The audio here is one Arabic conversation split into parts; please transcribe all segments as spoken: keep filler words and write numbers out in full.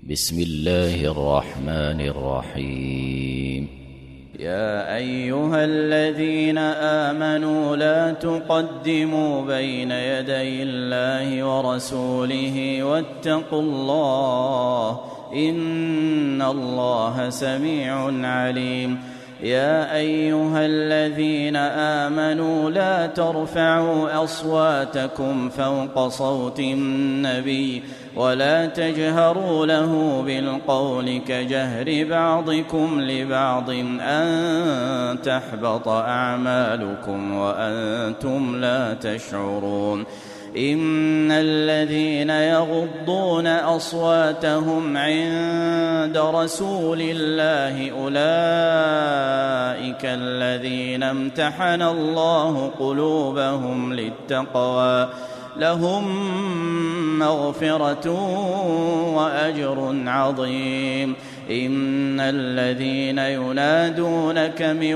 بسم الله الرحمن الرحيم. يا أيها الذين آمنوا لا تقدموا بين يدي الله ورسوله واتقوا الله إن الله سميع عليم. يا أيها الذين آمنوا لا ترفعوا أصواتكم فوق صوت النبي ولا تجهروا له بالقول كجهر بعضكم لبعض أن تحبط أعمالكم وأنتم لا تشعرون. إن الذين يغضون أصواتهم عند رسول الله أولئك الذين امتحن الله قلوبهم للتقوى لهم مغفرة وأجر عظيم. إن الذين ينادونك من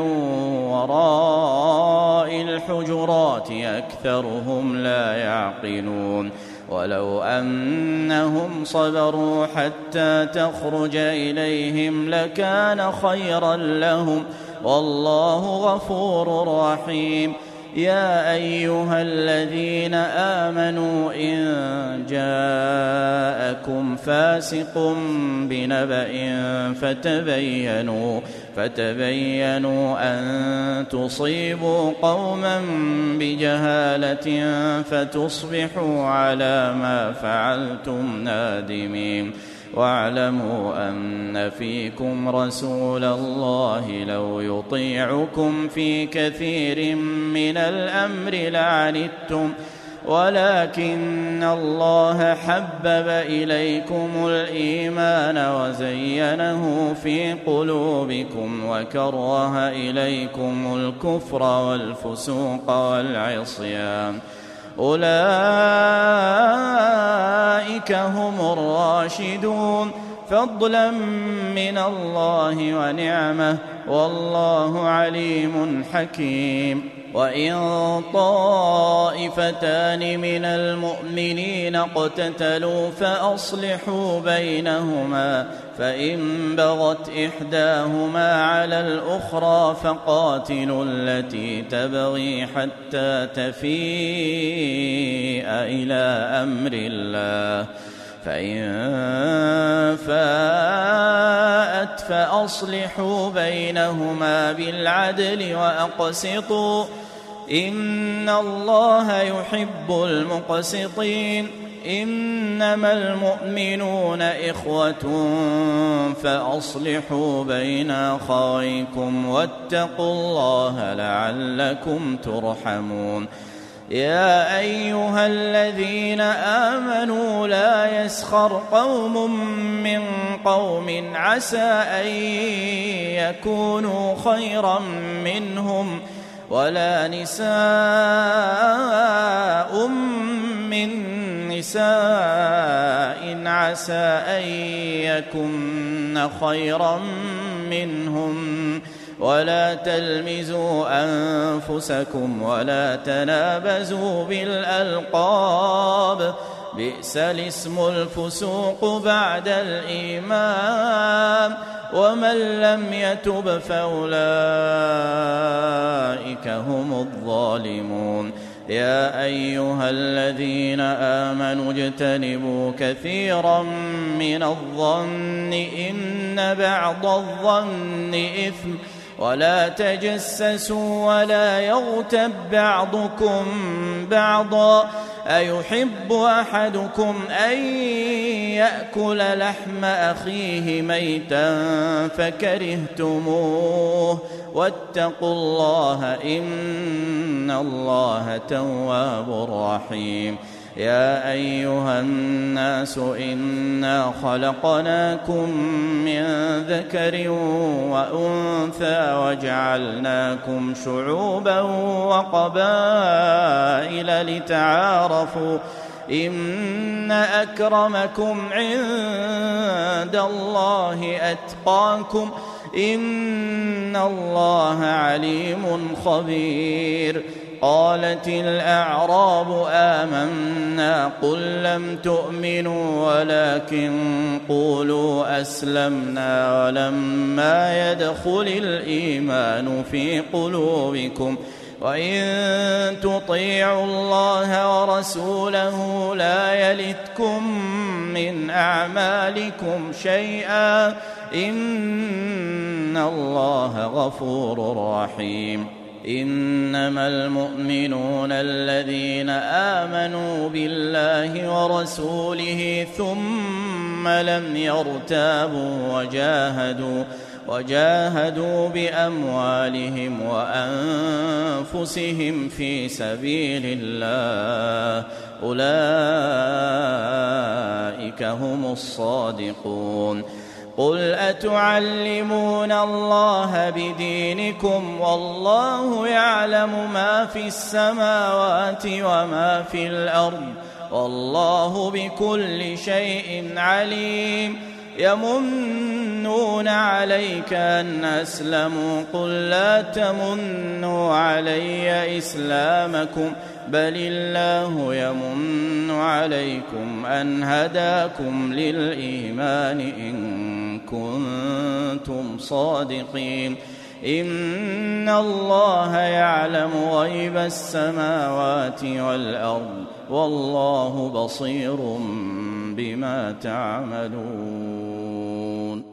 وراء الحجرات أكثرهم لا يعقلون. ولو أنهم صبروا حتى تخرج إليهم لكان خيرا لهم والله غفور رحيم. يا أيها الذين آمنوا إن جاءكم فاسق بنبأ فتبينوا فتبينوا أن تصيبوا قوما بجهالة فتصبحوا على ما فعلتم نادمين. واعلموا أن فيكم رسول الله لو يطيعكم في كثير من الأمر لعنتم ولكن الله حبب إليكم الإيمان وزينه في قلوبكم وكره إليكم الكفر والفسوق والعصيان أولئك هم الراشدون فضلا من الله ونعمه والله عليم حكيم. وإن طائفتان من المؤمنين اقتتلوا فأصلحوا بينهما فإن بغت إحداهما على الأخرى فقاتلوا التي تبغي حتى تفيء إلى أمر الله فإن فاءت فأصلحوا بينهما بالعدل وأقسطوا إن الله يحب المقسطين. إنما المؤمنون إخوة فأصلحوا بين أخويكم واتقوا الله لعلكم ترحمون. يا أيها الذين آمنوا لا يسخر قوم من قوم عسى أن يكونوا خيرا منهم ولا نساء من نساء عسى أن يكن خيرا منهم ولا تلمزوا أنفسكم ولا تنابزوا بالألقاب بئس الاسم الفسوق بعد الإيمان ومن لم يتب فأولئك هم الظالمون. يا أيها الذين آمنوا اجتنبوا كثيرا من الظن إن بعض الظن إثم ولا تجسسوا ولا يغتب بعضكم بعضا أيحب أحدكم أن يأكل لحم أخيه ميتا فكرهتموه واتقوا الله إن الله تواب رحيم. يا أيها الناس إنا خلقناكم من ذكر وأنثى وجعلناكم شعوبا وقبائل لتعارفوا إن أكرمكم عند الله أتقاكم إن الله عليم خبير. قالت الأعراب آمنا قل لم تؤمنوا ولكن قولوا أسلمنا ولما يدخل الإيمان في قلوبكم وإن تطيعوا الله ورسوله لا يلتكم من أعمالكم شيئا إن الله غفور رحيم. إنما المؤمنون الذين آمنوا بالله ورسوله ثم لم يرتابوا وجاهدوا وجاهدوا بأموالهم وأنفسهم في سبيل الله أولئك هم الصادقون. قل أتعلمون الله بدينكم والله يعلم ما في السماوات وما في الأرض والله بكل شيء عليم. يمنون عليك أن أسلموا قل لا تمنوا علي إسلامكم بل الله يمن عليكم أن هداكم للإيمان إن كنتم صادقين. إن الله يعلم غيب السماوات والأرض والله بصير بما تعملون.